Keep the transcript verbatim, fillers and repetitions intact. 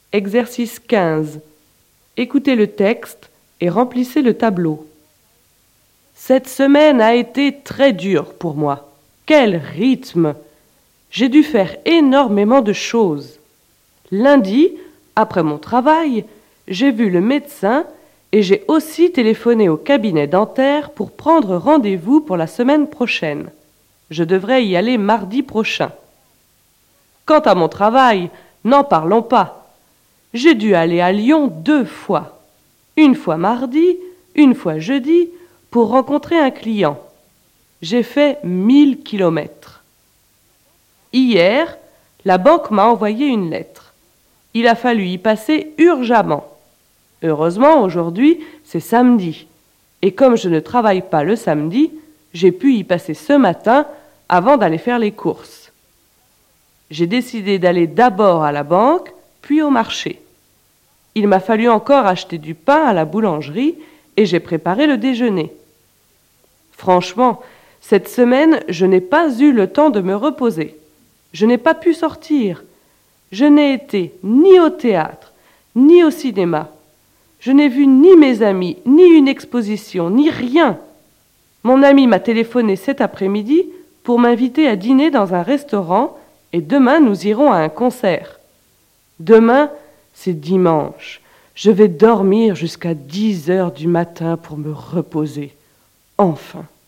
Exercice quinze. Écoutez le texte et remplissez le tableau. Cette semaine a été très dure pour moi. Quel rythme! J'ai dû faire énormément de choses. Lundi, après mon travail, j'ai vu le médecin et j'ai aussi téléphoné au cabinet dentaire pour prendre rendez-vous pour la semaine prochaine. Je devrais y aller mardi prochain. Quant à mon travail, n'en parlons pas. J'ai dû aller à Lyon deux fois. Une fois mardi, une fois jeudi, pour rencontrer un client. J'ai fait mille kilomètres. Hier, la banque m'a envoyé une lettre. Il a fallu y passer urgemment. Heureusement, aujourd'hui, c'est samedi. Et comme je ne travaille pas le samedi, j'ai pu y passer ce matin avant d'aller faire les courses. J'ai décidé d'aller d'abord à la banque, puis au marché. Il m'a fallu encore acheter du pain à la boulangerie et j'ai préparé le déjeuner. Franchement, cette semaine, je n'ai pas eu le temps de me reposer. Je n'ai pas pu sortir. Je n'ai été ni au théâtre, ni au cinéma. Je n'ai vu ni mes amis, ni une exposition, ni rien. Mon ami m'a téléphoné cet après-midi pour m'inviter à dîner dans un restaurant et demain nous irons à un concert. Demain, c'est dimanche. Je vais dormir jusqu'à dix heures du matin pour me reposer. Enfin.